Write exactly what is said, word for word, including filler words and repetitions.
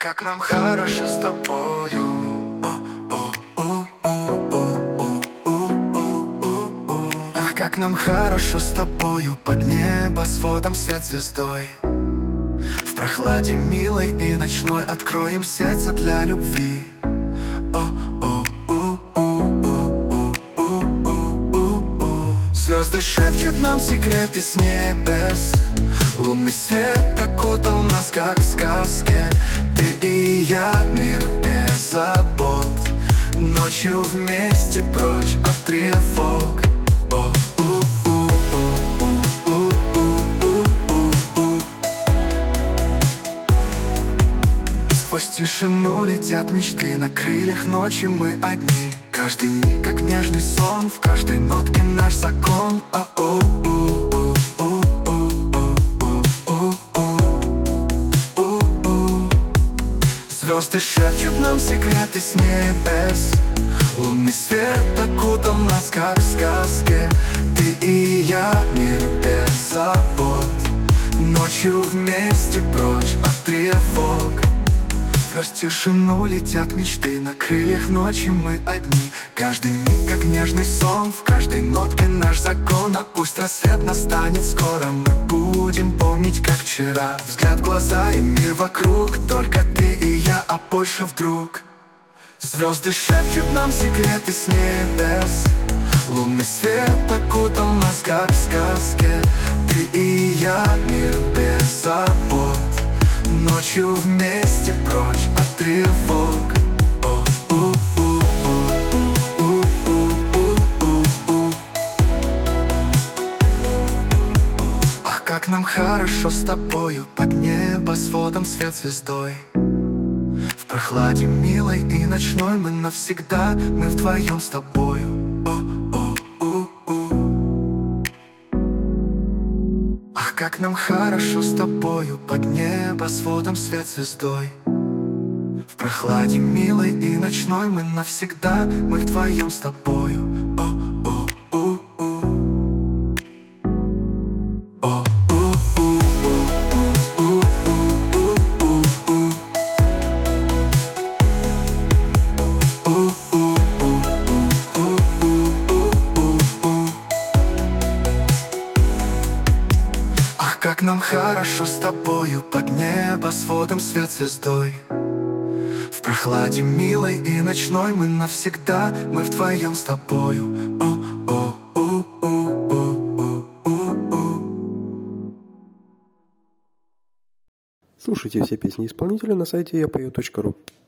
Как нам хорошо с тобою. Ах, как нам хорошо с тобою. Под небосводом свет звездой. В прохладе милой и ночной откроем сердце для любви. Звезды шепчут нам секреты с небес. Лунный свет окутал нас, как в сказке. Ты и я, мир без забот. Ночью вместе прочь от тревог. Сквозь тишину летят мечты. На крыльях ночи мы одни. Каждый миг, как нежный сон. В каждой нотке наш закон. Звезды шепчут нам секреты с небес. Лунный свет окутал нас, как в сказке. Ты и я, мир без забот. Ночью вместе прочь от тревог. Сквозь тишину летят мечты. На крыльях ночи мы одни. Каждый миг, как нежный сон. В каждой нотке наш закон. А пусть рассвет настанет скоро, мы будем помнить, как вчера. Взгляд в глаза и мир вокруг. Только ты и я, а больше вдруг. Звезды шепчут нам секреты с небес. Лунный свет окутал нас, как в сказке. Ты и я, мир без забот. Ночью вместе прочь от тревог. Ах, как нам хорошо с тобою. Под небосводом свет звездой. В прохладе милой и ночной мы навсегда. Мы вдвоем с тобою. Ах, как нам хорошо с тобою. Под небосводом свет звездой. В прохладе милой и ночной мы навсегда. Мы вдвоем с тобою. Как нам хорошо с тобою. Под небосводом свет звездой. В прохладе милой и ночной мы навсегда. Мы вдвоем с тобою. Слушайте все песни исполнителя на сайте я пою точка ру.